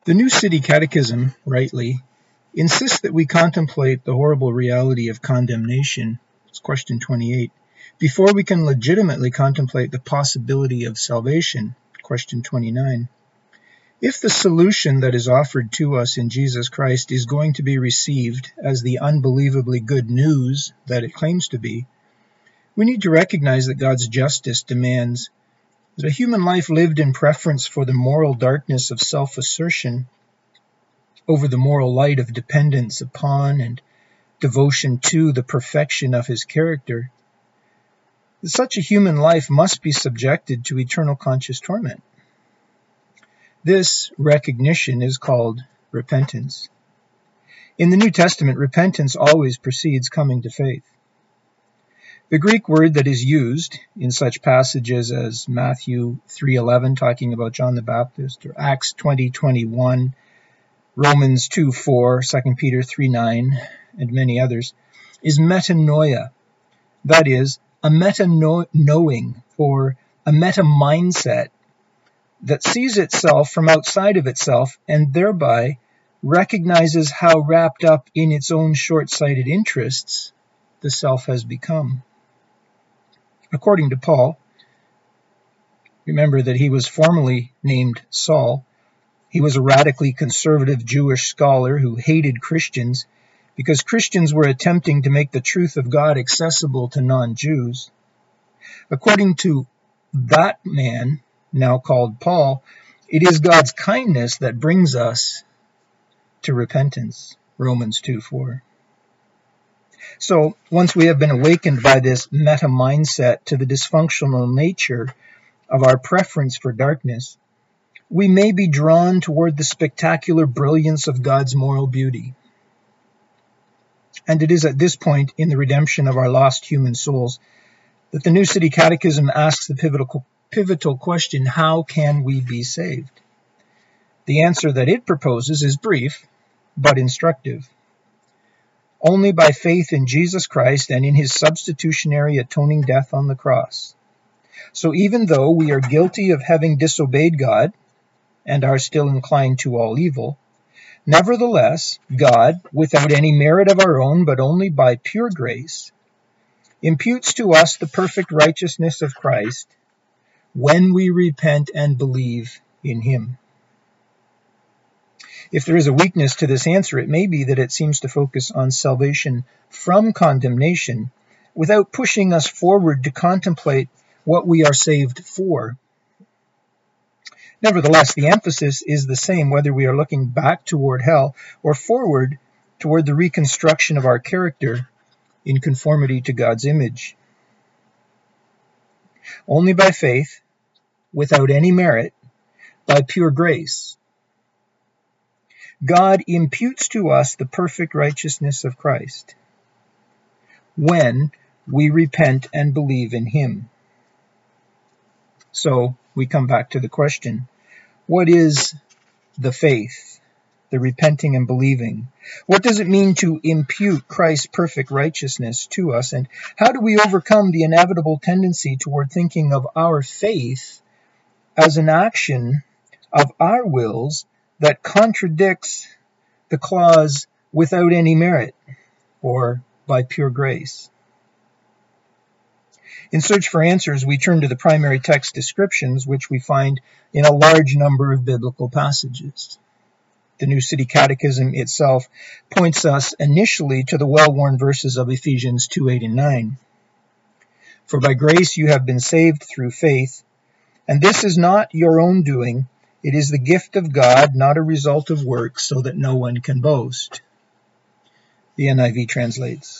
The New City Catechism, rightly, insists that we contemplate the horrible reality of condemnation, it's question 28, before we can legitimately contemplate the possibility of salvation, question 29. If the solution that is offered to us in Jesus Christ is going to be received as the unbelievably good news that it claims to be, we need to recognize that God's justice demands that a human life lived in preference for the moral darkness of self-assertion over the moral light of dependence upon and devotion to the perfection of his character, such a human life must be subjected to eternal conscious torment. This recognition is called repentance. In the New Testament, repentance always precedes coming to faith. The Greek word that is used in such passages as Matthew 3:11, talking about John the Baptist, or Acts 20:21, Romans 2:4, 2 Peter 3:9, and many others, is metanoia. That is, a meta-knowing or a meta-mindset that sees itself from outside of itself and thereby recognizes how wrapped up in its own short-sighted interests the self has become. According to Paul, remember that he was formerly named Saul. He was a radically conservative Jewish scholar who hated Christians because Christians were attempting to make the truth of God accessible to non-Jews. According to that man, now called Paul, it is God's kindness that brings us to repentance, Romans 2:4. So, once we have been awakened by this meta-mindset to the dysfunctional nature of our preference for darkness, we may be drawn toward the spectacular brilliance of God's moral beauty. And it is at this point in the redemption of our lost human souls that the New City Catechism asks the pivotal question, how can we be saved? The answer that it proposes is brief, but instructive. Only by faith in Jesus Christ and in his substitutionary atoning death on the cross. So even though we are guilty of having disobeyed God and are still inclined to all evil, nevertheless, God, without any merit of our own, but only by pure grace, imputes to us the perfect righteousness of Christ when we repent and believe in him. If there is a weakness to this answer, it may be that it seems to focus on salvation from condemnation without pushing us forward to contemplate what we are saved for. Nevertheless, the emphasis is the same whether we are looking back toward hell or forward toward the reconstruction of our character in conformity to God's image. Only by faith, without any merit, by pure grace, God imputes to us the perfect righteousness of Christ when we repent and believe in him. So we come back to the question, what is the faith, the repenting and believing? What does it mean to impute Christ's perfect righteousness to us? And how do we overcome the inevitable tendency toward thinking of our faith as an action of our wills that contradicts the clause without any merit or by pure grace? In search for answers, we turn to the primary text descriptions, which we find in a large number of biblical passages. The New City Catechism itself points us initially to the well-worn verses of Ephesians 2:8 and 9. For by grace you have been saved through faith, and this is not your own doing, it is the gift of God, not a result of works, so that no one can boast. The NIV translates.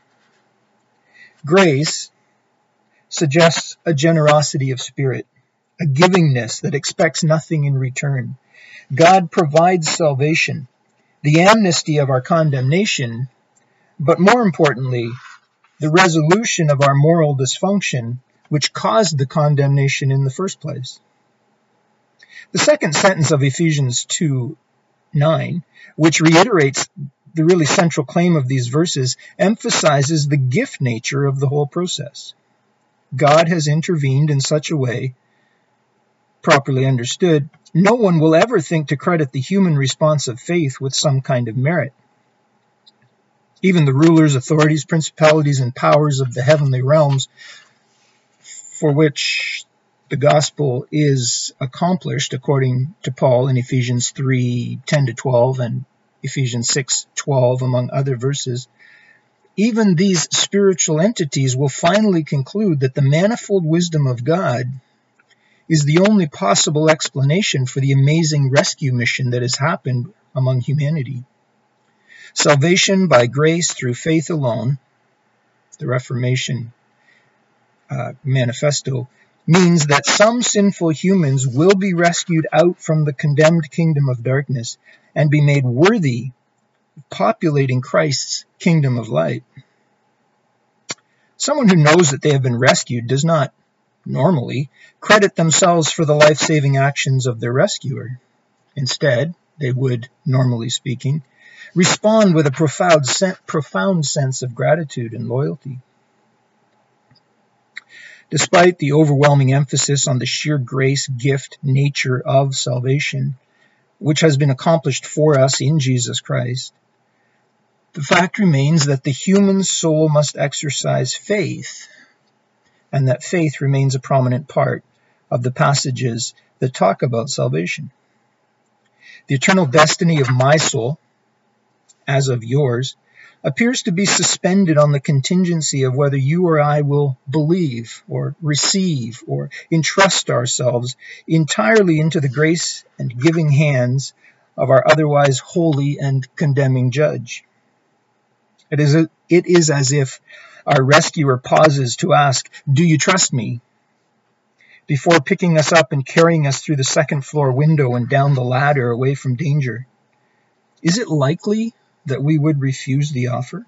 Grace suggests a generosity of spirit, a givingness that expects nothing in return. God provides salvation, the amnesty of our condemnation, but more importantly, the resolution of our moral dysfunction, which caused the condemnation in the first place. The second sentence of Ephesians 2:9, which reiterates the really central claim of these verses, emphasizes the gift nature of the whole process. God has intervened in such a way properly understood, no one will ever think to credit the human response of faith with some kind of merit. Even the rulers, authorities, principalities, and powers of the heavenly realms, for which the gospel is accomplished, according to Paul in Ephesians 3:10-12 and Ephesians 6:12, among other verses, even these spiritual entities will finally conclude that the manifold wisdom of God is the only possible explanation for the amazing rescue mission that has happened among humanity. Salvation by grace through faith alone, the Reformation Manifesto, means that some sinful humans will be rescued out from the condemned kingdom of darkness and be made worthy of populating Christ's kingdom of light. Someone who knows that they have been rescued does not, normally, credit themselves for the life-saving actions of their rescuer. Instead, they would, normally speaking, respond with a profound sense of gratitude and loyalty. Despite the overwhelming emphasis on the sheer grace gift nature of salvation, which has been accomplished for us in Jesus Christ, the fact remains that the human soul must exercise faith, and that faith remains a prominent part of the passages that talk about salvation. The eternal destiny of my soul, as of yours, appears to be suspended on the contingency of whether you or I will believe or receive or entrust ourselves entirely into the grace and giving hands of our otherwise holy and condemning judge. It is as if our rescuer pauses to ask, "Do you trust me?" before picking us up and carrying us through the second-floor window and down the ladder away from danger. Is it likely that we would refuse the offer?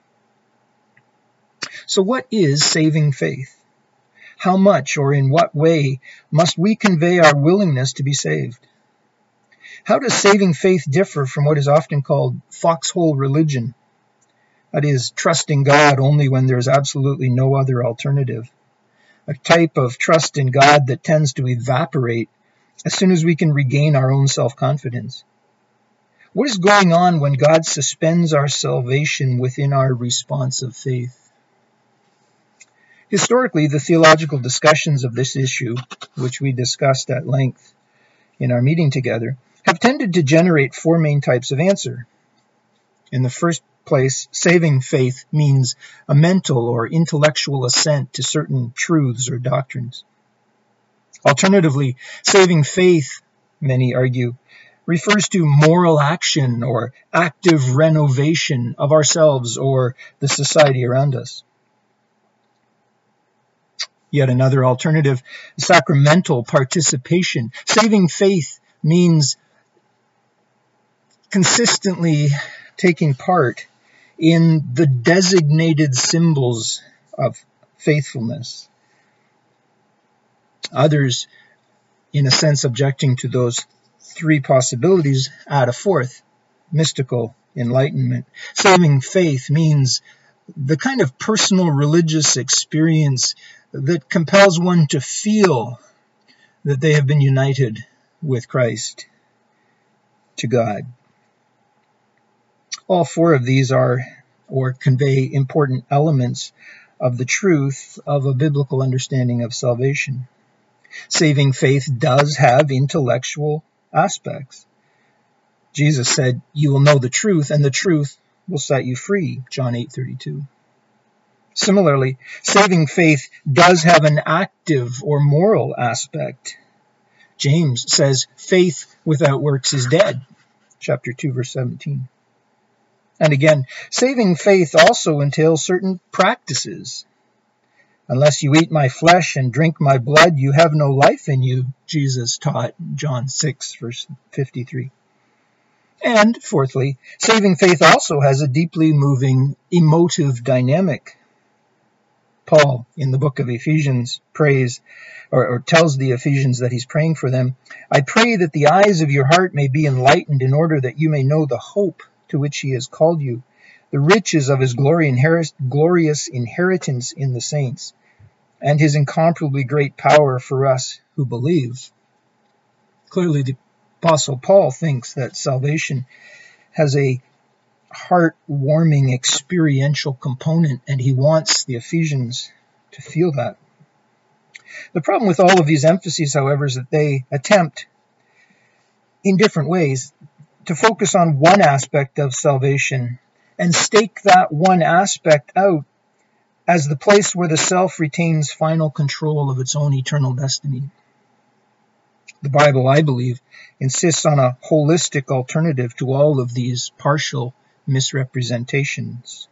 So what is saving faith? How much or in what way must we convey our willingness to be saved? How does saving faith differ from what is often called foxhole religion? That is, trusting God only when there is absolutely no other alternative. A type of trust in God that tends to evaporate as soon as we can regain our own self-confidence. What is going on when God suspends our salvation within our response of faith? Historically, the theological discussions of this issue, which we discussed at length in our meeting together, have tended to generate four main types of answer. In the first place, saving faith means a mental or intellectual assent to certain truths or doctrines. Alternatively, saving faith, many argue, refers to moral action or active renovation of ourselves or the society around us. Yet another alternative, sacramental participation. Saving faith means consistently taking part in the designated symbols of faithfulness. Others, in a sense objecting to those three possibilities, add a fourth, mystical enlightenment. Saving faith means the kind of personal religious experience that compels one to feel that they have been united with Christ, to God. All four of these are or convey important elements of the truth of a biblical understanding of salvation. Saving faith does have intellectual aspects. Jesus said, "You will know the truth, and the truth will set you free," John 8:32. Similarly, saving faith does have an active or moral aspect. James says, "Faith without works is dead," chapter 2, verse 17. And again, saving faith also entails certain practices. "Unless you eat my flesh and drink my blood, you have no life in you," Jesus taught, John 6, verse 53. And fourthly, saving faith also has a deeply moving emotive dynamic. Paul, in the book of Ephesians, prays or tells the Ephesians that he's praying for them, "I pray that the eyes of your heart may be enlightened in order that you may know the hope to which he has called you, the riches of his glorious inheritance in the saints, and his incomparably great power for us who believe." Clearly, the Apostle Paul thinks that salvation has a heart-warming experiential component, and he wants the Ephesians to feel that. The problem with all of these emphases, however, is that they attempt, in different ways, to focus on one aspect of salvation and stake that one aspect out as the place where the self retains final control of its own eternal destiny. The Bible, I believe, insists on a holistic alternative to all of these partial misrepresentations.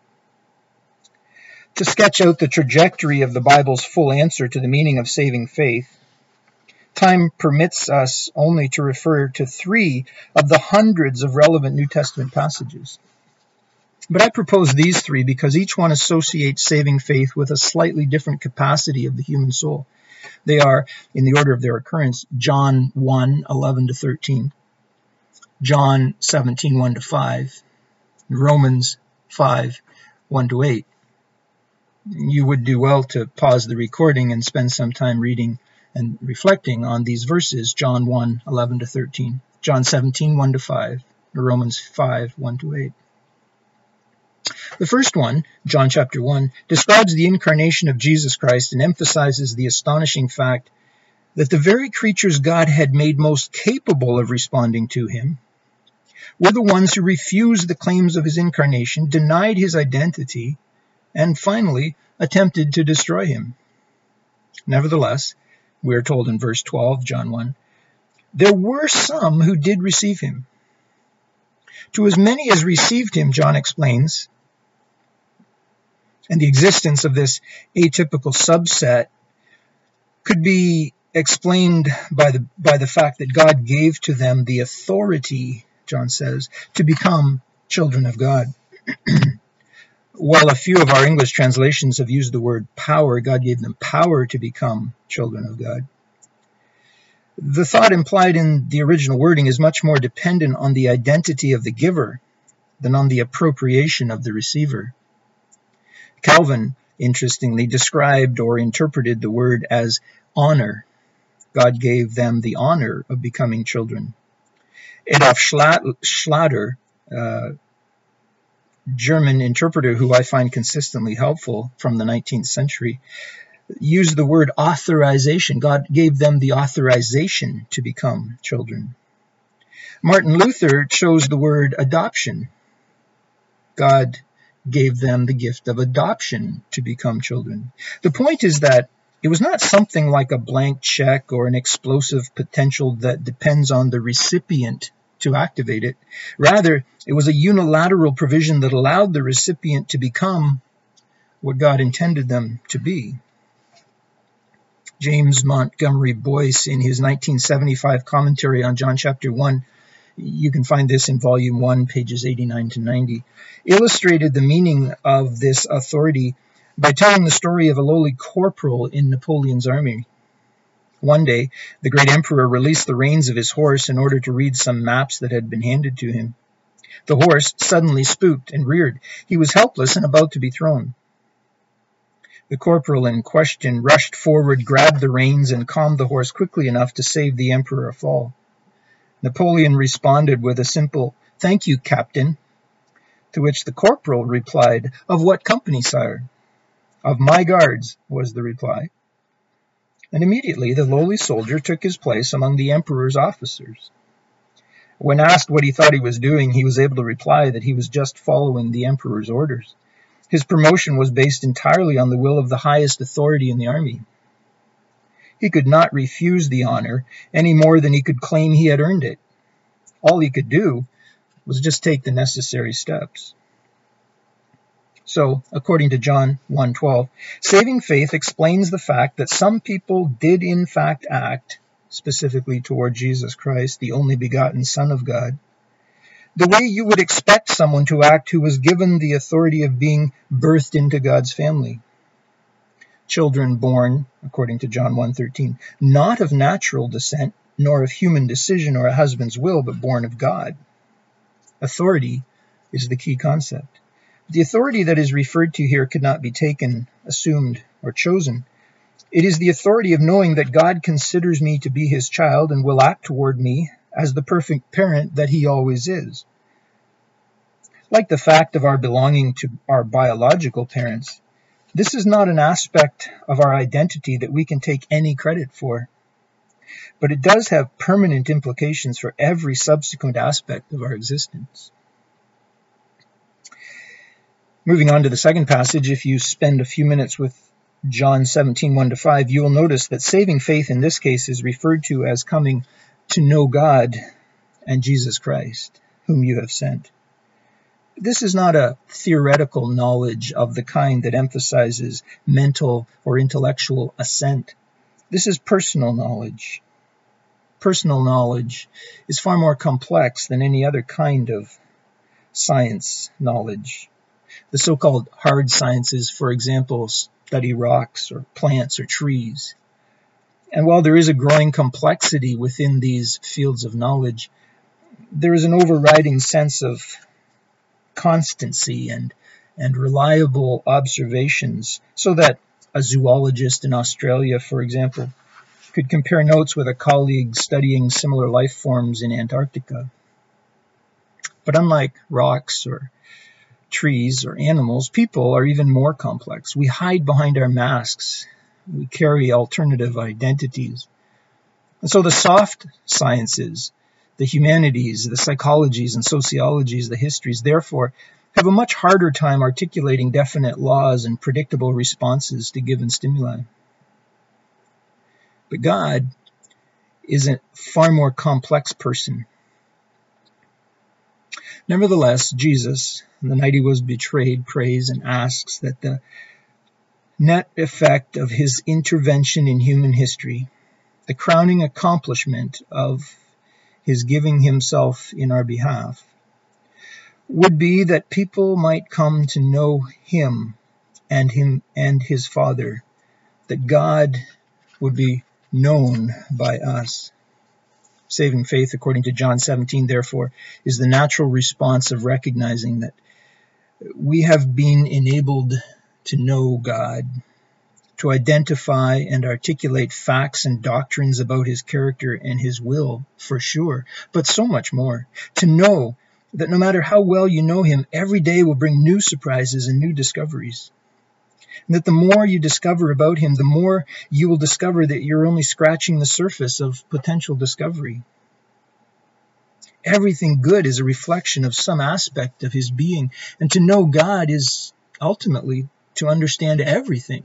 To sketch out the trajectory of the Bible's full answer to the meaning of saving faith, time permits us only to refer to 3 of the hundreds of relevant New Testament passages. But I propose these 3 because each one associates saving faith with a slightly different capacity of the human soul. They are, in the order of their occurrence, John 1, 11-13, John 17, 1-5, Romans 5, 1-8. You would do well to pause the recording and spend some time reading and reflecting on these verses, John 1, 11-13, John 17, 1-5, Romans 5, 1-8. The first one, John chapter 1, describes the incarnation of Jesus Christ and emphasizes the astonishing fact that the very creatures God had made most capable of responding to him were the ones who refused the claims of his incarnation, denied his identity, and finally attempted to destroy him. Nevertheless, we are told in verse 12, John 1, there were some who did receive him. To as many as received him, John explains, and the existence of this atypical subset could be explained by the fact that God gave to them the authority, John says, to become children of God. While a few of our English translations have used the word power, God gave them power to become children of God. The thought implied in the original wording is much more dependent on the identity of the giver than on the appropriation of the receiver. Calvin, interestingly, described or interpreted the word as honor. God gave them the honor of becoming children. Adolf Schlatter, German interpreter who I find consistently helpful from the 19th century, used the word authorization. God gave them the authorization to become children. Martin Luther chose the word adoption. God gave them the gift of adoption to become children. The point is that it was not something like a blank check or an explosive potential that depends on the recipient to activate it. Rather, it was a unilateral provision that allowed the recipient to become what God intended them to be. James Montgomery Boyce, in his 1975 commentary on John chapter 1, you can find this in volume 1, pages 89-90, illustrated the meaning of this authority by telling the story of a lowly corporal in Napoleon's army. One day, the great emperor released the reins of his horse in order to read some maps that had been handed to him. The horse suddenly spooked and reared. He was helpless and about to be thrown. The corporal in question rushed forward, grabbed the reins, and calmed the horse quickly enough to save the emperor a fall. Napoleon responded with a simple, "Thank you, Captain," to which the corporal replied, "Of what company, sire?" "Of my guards," was the reply. And immediately the lowly soldier took his place among the emperor's officers. When asked what he thought he was doing, he was able to reply that he was just following the emperor's orders. His promotion was based entirely on the will of the highest authority in the army. He could not refuse the honor any more than he could claim he had earned it. All he could do was just take the necessary steps. So, according to John 1:12, saving faith explains the fact that some people did in fact act, specifically toward Jesus Christ, the only begotten Son of God, the way you would expect someone to act who was given the authority of being birthed into God's family. Children born, according to John 1:13, not of natural descent, nor of human decision or a husband's will, but born of God. Authority is the key concept. The authority that is referred to here could not be taken, assumed, or chosen. It is the authority of knowing that God considers me to be his child and will act toward me as the perfect parent that he always is. Like the fact of our belonging to our biological parents, this is not an aspect of our identity that we can take any credit for, but it does have permanent implications for every subsequent aspect of our existence. Moving on to the second passage, if you spend a few minutes with John 17, 1-5, you will notice that saving faith in this case is referred to as coming to know God and Jesus Christ, whom you have sent. This is not a theoretical knowledge of the kind that emphasizes mental or intellectual assent. This is personal knowledge. Personal knowledge is far more complex than any other kind of science knowledge. The so-called hard sciences, for example, study rocks or plants or trees. And while there is a growing complexity within these fields of knowledge, there is an overriding sense of constancy and reliable observations, so that a zoologist in Australia, for example, could compare notes with a colleague studying similar life forms in Antarctica. But unlike rocks or trees or animals, people are even more complex. We hide behind our masks. We carry alternative identities. And so the soft sciences, the humanities, the psychologies and sociologies, the histories, therefore, have a much harder time articulating definite laws and predictable responses to given stimuli. But God is a far more complex person. Nevertheless, Jesus, the night he was betrayed, prays and asks that the net effect of his intervention in human history, the crowning accomplishment of his giving himself in our behalf, would be that people might come to know him and his Father, that God would be known by us. Saving faith, according to John 17, therefore, is the natural response of recognizing that we have been enabled to know God, to identify and articulate facts and doctrines about his character and his will, for sure, but so much more. To know that no matter how well you know him, every day will bring new surprises and new discoveries. And that the more you discover about him, the more you will discover that you're only scratching the surface of potential discovery. Everything good is a reflection of some aspect of his being, and to know God is ultimately to understand everything.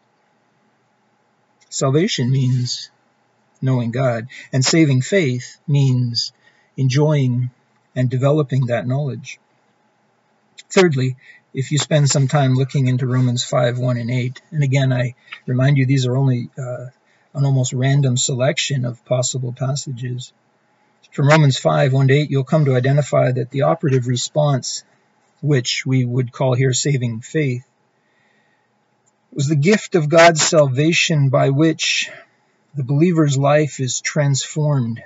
Salvation means knowing God, and saving faith means enjoying and developing that knowledge. Thirdly, if you spend some time looking into Romans 5, 1 and 8, and again I remind you these are only an almost random selection of possible passages. From Romans 5, 1 to 8, you'll come to identify that the operative response, which we would call here saving faith, was the gift of God's salvation by which the believer's life is transformed.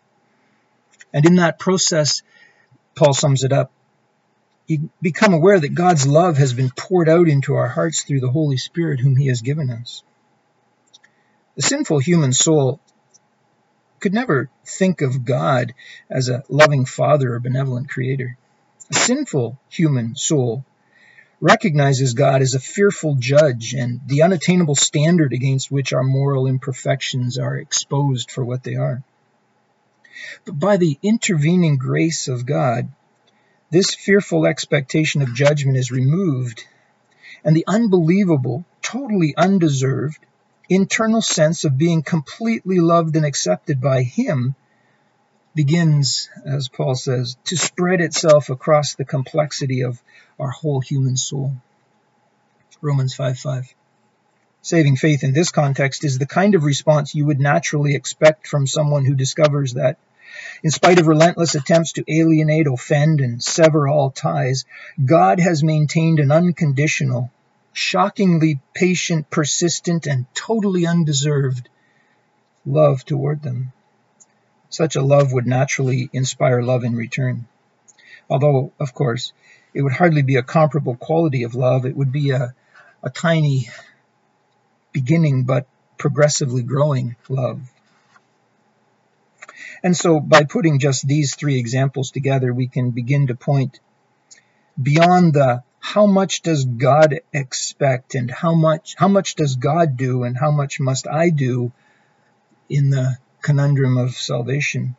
And in that process, Paul sums it up, you become aware that God's love has been poured out into our hearts through the Holy Spirit whom he has given us. The sinful human soul could never think of God as a loving father or benevolent creator. A sinful human soul recognizes God as a fearful judge and the unattainable standard against which our moral imperfections are exposed for what they are. But by the intervening grace of God, this fearful expectation of judgment is removed, and the unbelievable, totally undeserved, internal sense of being completely loved and accepted by him begins, as Paul says, to spread itself across the complexity of our whole human soul. Romans 5:5. Saving faith in this context is the kind of response you would naturally expect from someone who discovers that, in spite of relentless attempts to alienate, offend, and sever all ties, God has maintained an unconditional, shockingly patient, persistent, and totally undeserved love toward them. Such a love would naturally inspire love in return. Although, of course, it would hardly be a comparable quality of love. It would be a tiny beginning, but progressively growing love. And so by putting just these three examples together, we can begin to point beyond the how much does God expect and how much does God do and how much must I do in the conundrum of salvation.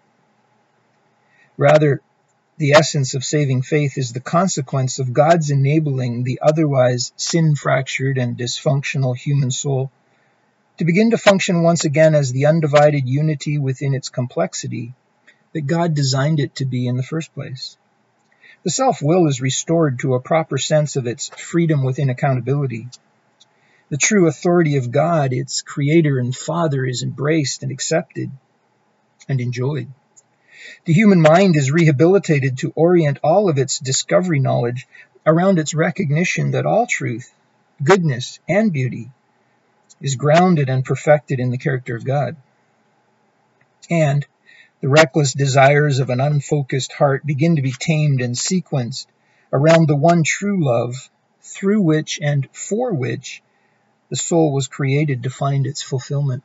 Rather, the essence of saving faith is the consequence of God's enabling the otherwise sin-fractured and dysfunctional human soul to begin to function once again as the undivided unity within its complexity that God designed it to be in the first place. The self-will is restored to a proper sense of its freedom within accountability. The true authority of God, its creator and father, is embraced and accepted and enjoyed. The human mind is rehabilitated to orient all of its discovery knowledge around its recognition that all truth, goodness, and beauty is grounded and perfected in the character of God. And the reckless desires of an unfocused heart begin to be tamed and sequenced around the one true love through which and for which the soul was created to find its fulfillment.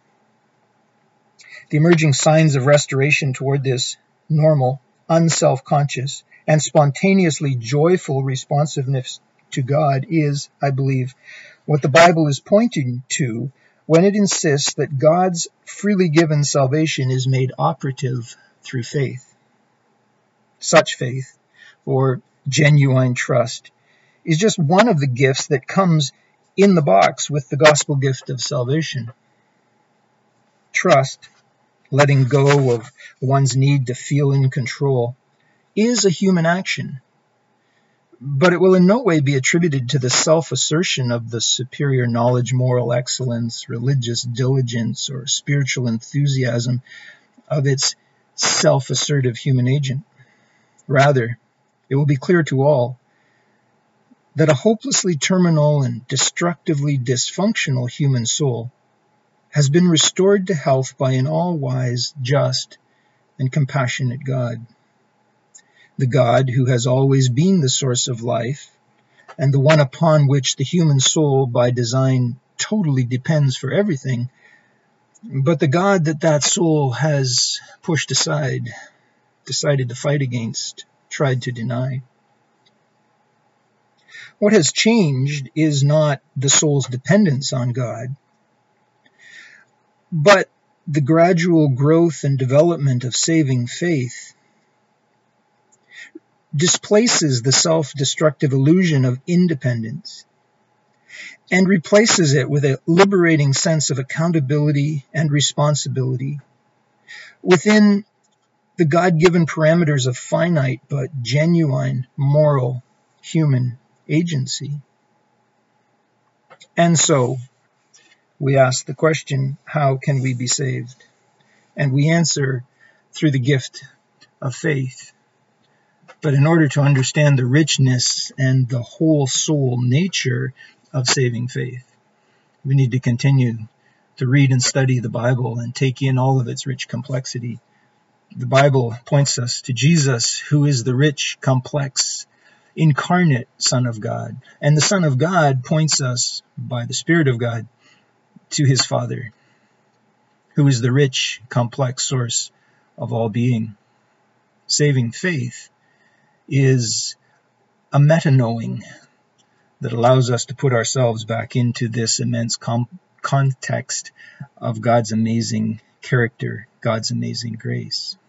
The emerging signs of restoration toward this normal, unself-conscious, and spontaneously joyful responsiveness to God is, I believe, what the Bible is pointing to when it insists that God's freely given salvation is made operative through faith. Such faith, or genuine trust, is just one of the gifts that comes in the box with the gospel gift of salvation. Trust, letting go of one's need to feel in control, is a human action, but it will in no way be attributed to the self-assertion of the superior knowledge, moral excellence, religious diligence, or spiritual enthusiasm of its self-assertive human agent. Rather, it will be clear to all that a hopelessly terminal and destructively dysfunctional human soul has been restored to health by an all-wise, just, and compassionate God. The God who has always been the source of life, and the one upon which the human soul by design totally depends for everything, but the God that soul has pushed aside, decided to fight against, tried to deny. What has changed is not the soul's dependence on God, but the gradual growth and development of saving faith displaces the self-destructive illusion of independence and replaces it with a liberating sense of accountability and responsibility within the God-given parameters of finite but genuine moral human agency. And so we ask the question, how can we be saved? And we answer through the gift of faith. But in order to understand the richness and the whole soul nature of saving faith, we need to continue to read and study the Bible and take in all of its rich complexity. The Bible points us to Jesus, who is the rich, complex, incarnate Son of God. And the Son of God points us, by the Spirit of God, to his Father, who is the rich, complex source of all being. Saving faith is a meta-knowing that allows us to put ourselves back into this immense context of God's amazing character, God's amazing grace.